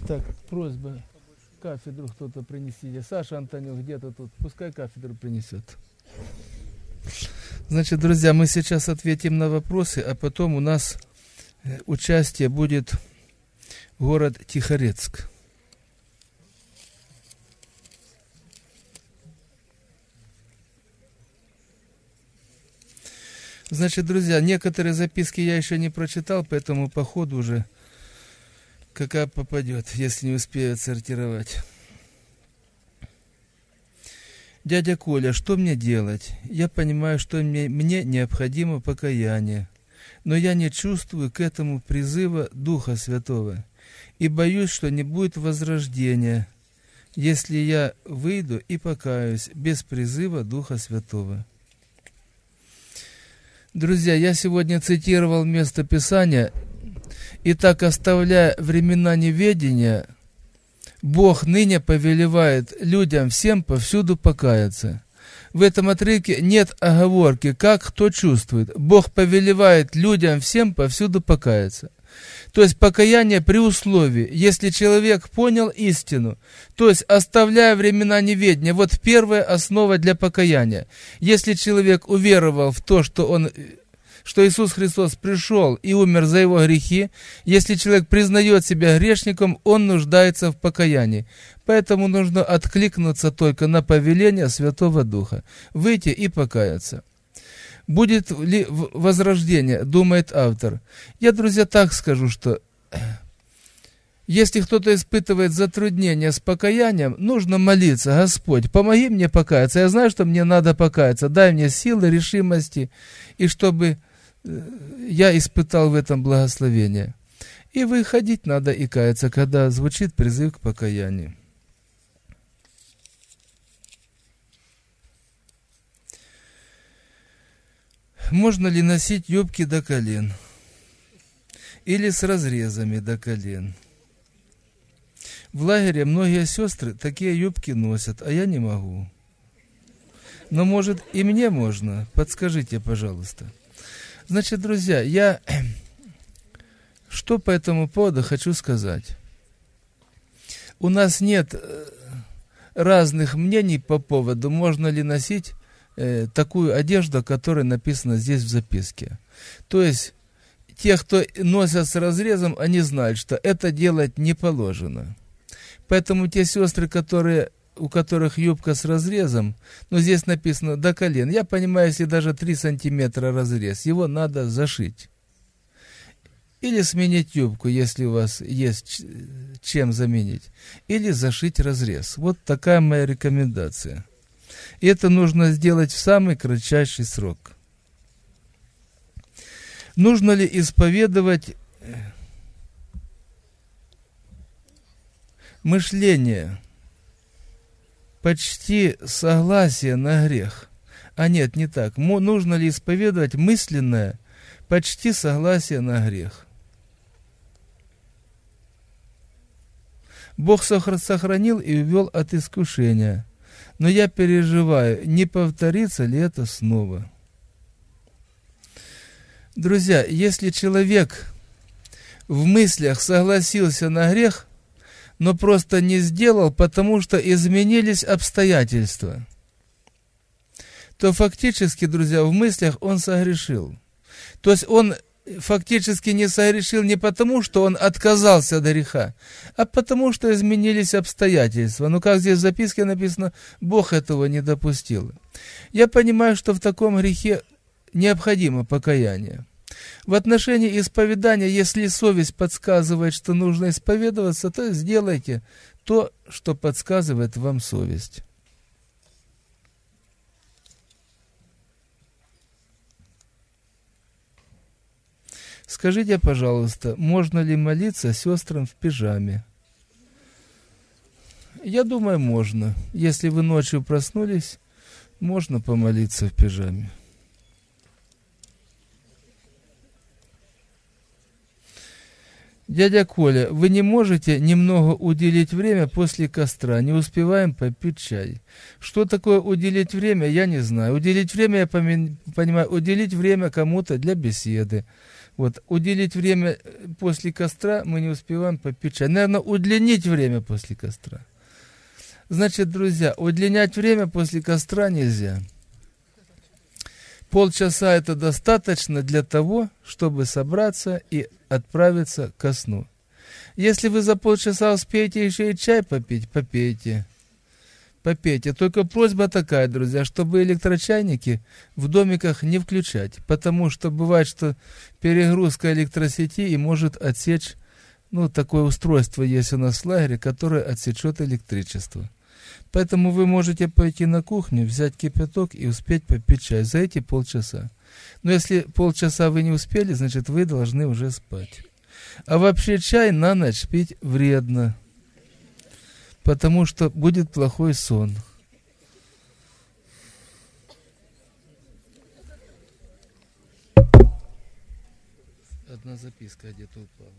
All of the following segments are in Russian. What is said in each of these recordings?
Так, просьба, кафедру кто-то принесите. Саша Антонюк где-то тут, пускай кафедру принесет. Значит, друзья, мы сейчас ответим на вопросы, а потом у нас участие будет город Тихорецк. Значит, друзья, некоторые записки я еще не прочитал, поэтому по ходу уже какая попадет, если не успею отсортировать. Дядя Коля, что мне делать? Я понимаю, что мне необходимо покаяние, но я не чувствую к этому призыва Духа Святого и боюсь, что не будет возрождения, если я выйду и покаюсь без призыва Духа Святого. Друзья, я сегодня цитировал место Писания: «Итак, оставляя времена неведения, Бог ныне повелевает людям всем повсюду покаяться». В этом отрывке нет оговорки, как кто чувствует. Бог повелевает людям всем повсюду покаяться. То есть покаяние при условии, если человек понял истину, то есть оставляя времена неведения. Вот первая основа для покаяния. Если человек уверовал в то, что Иисус Христос пришел и умер за его грехи, если человек признает себя грешником, он нуждается в покаянии. Поэтому нужно откликнуться только на повеление Святого Духа, выйти и покаяться. Будет ли возрождение, думает автор. Я, друзья, так скажу, что если кто-то испытывает затруднения с покаянием, нужно молиться: Господь, помоги мне покаяться. Я знаю, что мне надо покаяться. Дай мне силы, решимости, и чтобы я испытал в этом благословение. И выходить надо и каяться, когда звучит призыв к покаянию. Можно ли носить юбки до колен? Или с разрезами до колен? В лагере многие сестры такие юбки носят, а я не могу. Но, может, и мне можно? Подскажите, пожалуйста. Значит, друзья, я что по этому поводу хочу сказать. У нас нет разных мнений по поводу, можно ли носить такую одежду, о которой написано здесь в записке. То есть, те, кто носят с разрезом, они знают, что это делать не положено. Поэтому те сестры, у которых юбка с разрезом, здесь написано до колен, я понимаю, если даже 3 сантиметра разрез, его надо зашить. Или сменить юбку, если у вас есть чем заменить. Или зашить разрез. Вот такая моя рекомендация. И это нужно сделать в самый кратчайший срок. Нужно ли исповедовать мышление, почти согласие на грех? А нет, не так. Нужно ли исповедовать мысленное, почти согласие на грех? Бог сохранил и увел от искушения. Но я переживаю, не повторится ли это снова. Друзья, если человек в мыслях согласился на грех, но просто не сделал, потому что изменились обстоятельства, то фактически, друзья, в мыслях он согрешил. То есть он фактически не согрешил не потому, что он отказался от греха, а потому, что изменились обстоятельства. Но как здесь в записке написано, Бог этого не допустил. Я понимаю, что в таком грехе необходимо покаяние. В отношении исповедания, если совесть подсказывает, что нужно исповедоваться, то сделайте то, что подсказывает вам совесть. Скажите, пожалуйста, можно ли молиться сестрам в пижаме? Я думаю, можно. Если вы ночью проснулись, можно помолиться в пижаме. Дядя Коля, вы не можете немного уделить время после костра? Не успеваем попить чай. Что такое уделить время, я не знаю. Уделить время, я понимаю, уделить время кому-то для беседы. Вот, уделить время после костра, мы не успеваем попить чай. Наверное, удлинить время после костра. Значит, друзья, удлинять время после костра нельзя. Полчаса это достаточно для того, чтобы собраться и отправиться ко сну. Если вы за полчаса успеете еще и чай попить, попейте. Попейте. Только просьба такая, друзья, чтобы электрочайники в домиках не включать, потому что бывает, что перегрузка электросети и может отсечь, такое устройство есть у нас в лагере, которое отсечет электричество. Поэтому вы можете пойти на кухню, взять кипяток и успеть попить чай за эти полчаса. Но если полчаса вы не успели, значит вы должны уже спать. А вообще чай на ночь пить вредно, потому что будет плохой сон. Одна записка где-то упала.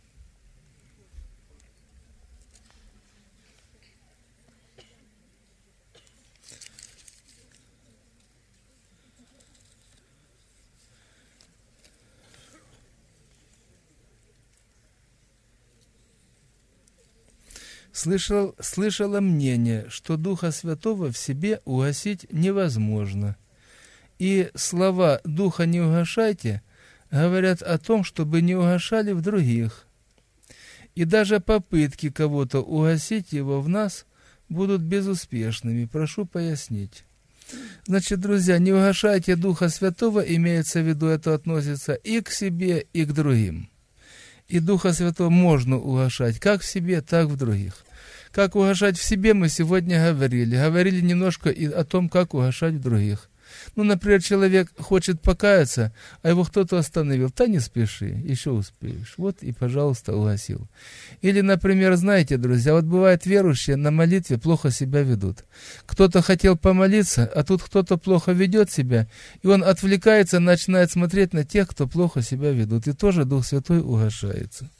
Слышала мнение, что Духа Святого в себе угасить невозможно. И слова «Духа не угашайте» говорят о том, чтобы не угашали в других. И даже попытки кого-то угасить его в нас будут безуспешными. Прошу пояснить. Значит, друзья, не угашайте Духа Святого, имеется в виду, это относится и к себе, и к другим. И Духа Святого можно угашать как в себе, так в других. Как угашать в себе, мы сегодня говорили. Говорили немножко и о том, как угашать в других. Например, человек хочет покаяться, а его кто-то остановил. Да не спеши, еще успеешь. Вот и, пожалуйста, угасил. Или, например, знаете, друзья, вот бывает верующие на молитве плохо себя ведут. Кто-то хотел помолиться, а тут кто-то плохо ведет себя, и он отвлекается, начинает смотреть на тех, кто плохо себя ведут. И тоже Дух Святой угашается.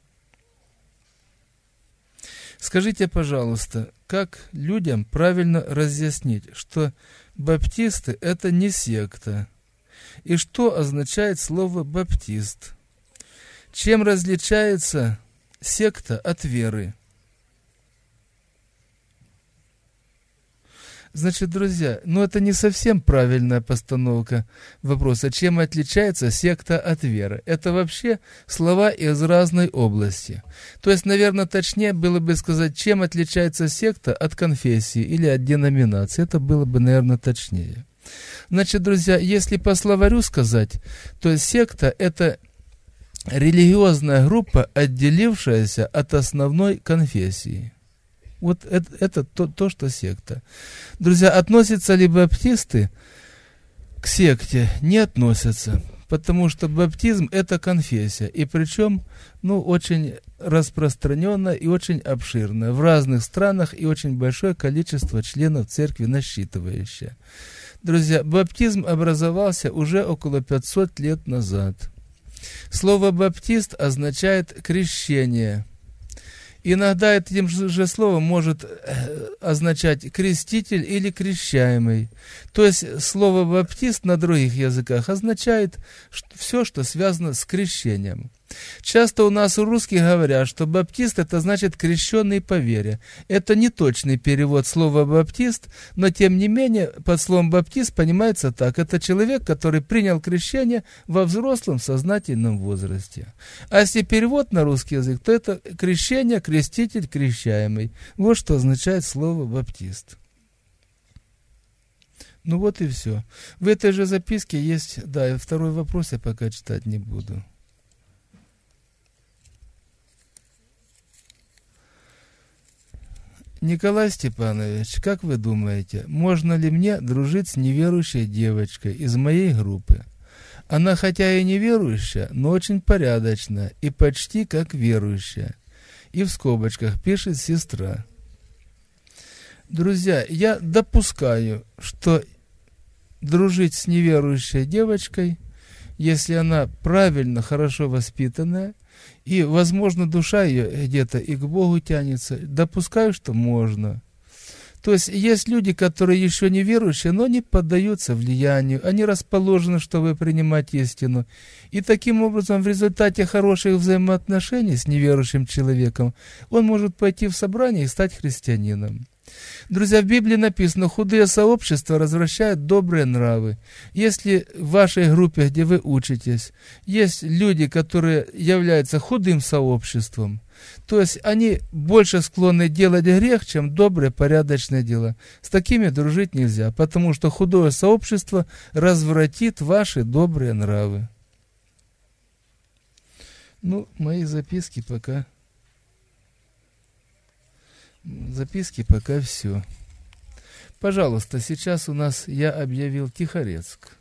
Скажите, пожалуйста, как людям правильно разъяснить, что баптисты – это не секта? И что означает слово «баптист»? Чем различается секта от веры? Значит, друзья, это не совсем правильная постановка вопроса. Чем отличается секта от веры? Это вообще слова из разной области. То есть, наверное, точнее было бы сказать, чем отличается секта от конфессии или от деноминации. Это было бы, наверное, точнее. Значит, друзья, если по словарю сказать, то секта – это религиозная группа, отделившаяся от основной конфессии. Вот это то, что секта. Друзья, относятся ли баптисты к секте? Не относятся, потому что баптизм – это конфессия, и причем, очень распространенная и очень обширная, в разных странах и очень большое количество членов церкви насчитывающее. Друзья, баптизм образовался уже около 500 лет назад. Слово «баптист» означает «крещение». Иногда этим же словом может означать креститель или крещаемый. То есть слово «баптист» на других языках означает все, что связано с крещением. Часто у нас у русских говорят, что баптист – это значит крещенный по вере. Это не точный перевод слова «баптист», но тем не менее под словом «баптист» понимается так. Это человек, который принял крещение во взрослом сознательном возрасте. А если перевод на русский язык, то это крещение, креститель, крещаемый. Вот что означает слово «баптист». Вот и все. В этой же записке есть, и второй вопрос я пока читать не буду. Николай Степанович, как вы думаете, можно ли мне дружить с неверующей девочкой из моей группы? Она хотя и неверующая, но очень порядочная и почти как верующая. И в скобочках пишет сестра. Друзья, я допускаю, что дружить с неверующей девочкой если она правильно, хорошо воспитанная, и, возможно, душа ее где-то и к Богу тянется, допускаю, что можно. То есть есть люди, которые еще не верующие, но не поддаются влиянию, они расположены, чтобы принимать истину. И таким образом, в результате хороших взаимоотношений с неверующим человеком, он может пойти в собрание и стать христианином. Друзья, в Библии написано, худые сообщества развращают добрые нравы. Если в вашей группе, где вы учитесь, есть люди, которые являются худым сообществом, то есть они больше склонны делать грех, чем добрые, порядочные дела. С такими дружить нельзя, потому что худое сообщество развратит ваши добрые нравы. Ну, мои записки пока все. Пожалуйста, сейчас у нас я объявил Тихорецк.